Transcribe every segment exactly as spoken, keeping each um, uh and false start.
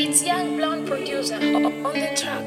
It's Young Blonde producer on the track.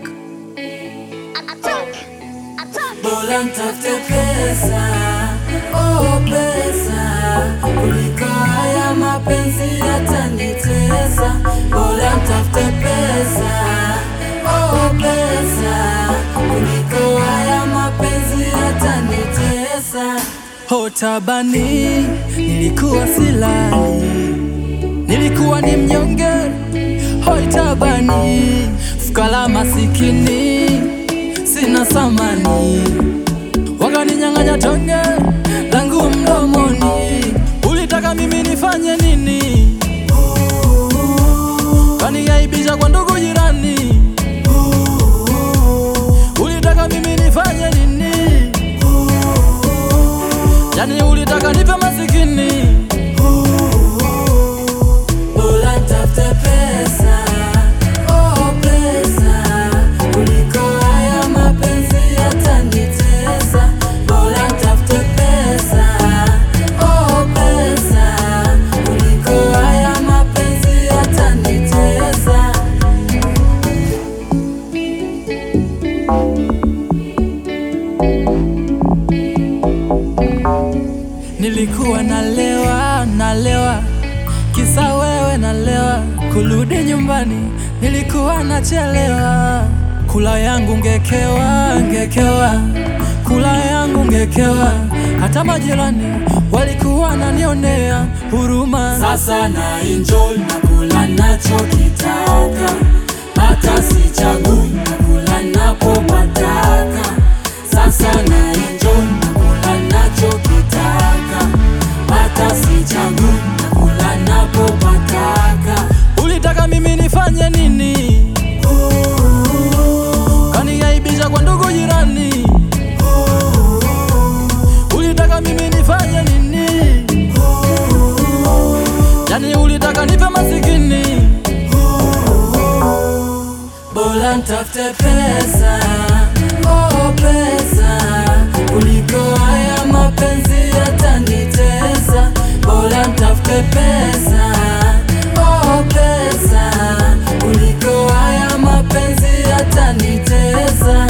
Bora nitafute pesa, oh pesa, kuliko haya mapenzi yatanitesa. Bora nitafute pesa, oh pesa, kuliko haya mapenzi yatanitesa. Ho tabani, nilikuwa silali, nilikuwa ni mnyonge. Hoi tabani, fukara masikini, sina samani. Wakaninyang'anya tonge langu mdomoni. Ulitaka mimi nifanye nini? Kaniaibisha kwa ndugu jirani. Ulitaka mimi nifanye nini? Yani ulitaka nipe masikini. Bora nitafute pesa, oh pesa, kuliko haya mapenzi yatanitesa. Bora nitafute pesa, oh pesa, kuliko haya mapenzi yatanitesa. Nilikuwa nalewa, nalewa, kisa wewe nalewa. Kurudi nyumbani nilikuwa nachelewa. Kula yangu ngekewa, ngekewa, kula yangu ngekewa. Hata majirani walikuwa wananionea huruma. Sasa na enjoy na kula nachokitaka, hata sichagui na kula napopataka. Sasa na enjoy na kula nachokitaka, hata sichagui na kula napopataka. Ulitaka mimi nifanye nini? Kaniaibisha kwa ndugu jirani. Ulitaka mimi nifanye nini? Yani ulitaka nipe masikini. Bora nitafute pesa, oh pesa, kuliko haya mapenzi yatanitesa. Bora nitafute pesa, oh pesa, kuliko haya mapenzi yatanitesa.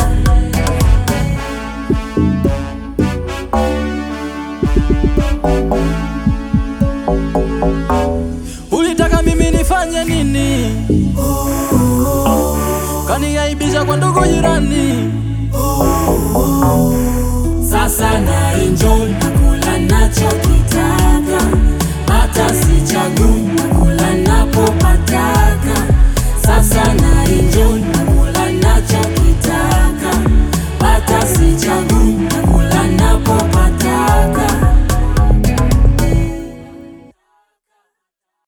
Ulitaka mimi nifanye nini? Kaniaibisha kwa ndugu jirani. Sasa na enjoy na kula nachokitaka, hata sichagui